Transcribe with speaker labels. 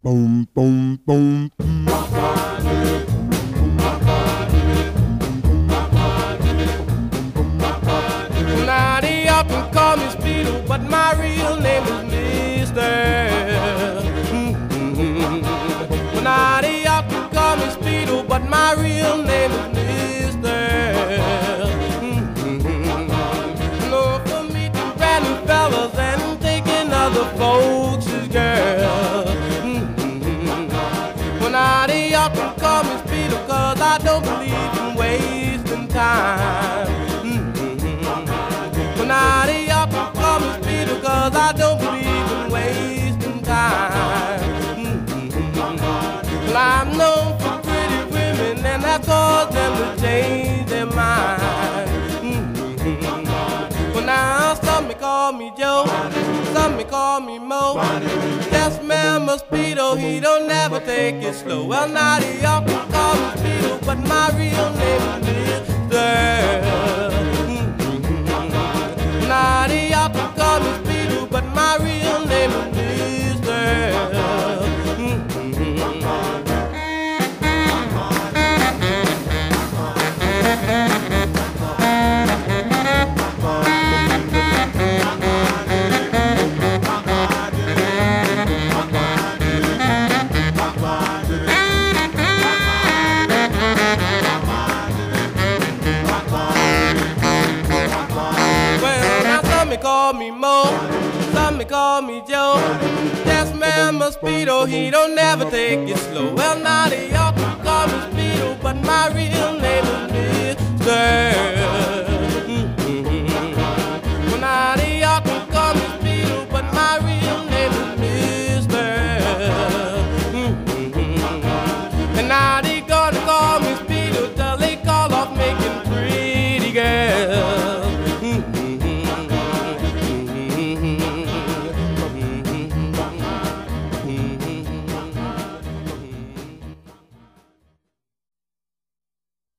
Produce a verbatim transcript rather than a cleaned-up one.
Speaker 1: boom, boom, boom.
Speaker 2: Now they often call me Speedo, but my real name is Mister Mm-hmm. Now they often call me Speedo, but my real name is Mister Mm-hmm. No, for meeting brand new fellas and taking other folks' girls. Mm-hmm. Well, now they often call me Speedo, cause I don't believe in wasting time. Now they often call me Speedo, cause I don't believe in wasting time. Mm-hmm. Well, I'm known for pretty women, and that caused them to change their mind. Mm-hmm. Well, now some may call me Joe, some may call me Mo. Yes, man, my Speedo, he don't never take it slow. Well, now they often call me Speedo, but my real name is Mister Now they often call me Speedo, but my real name is Mister Mm-hmm. Some may call me Mo, some may call me Joe. Yes, man, my Speedo, he don't never take it slow. Well, now they often call me Speedo, but my real name is Mister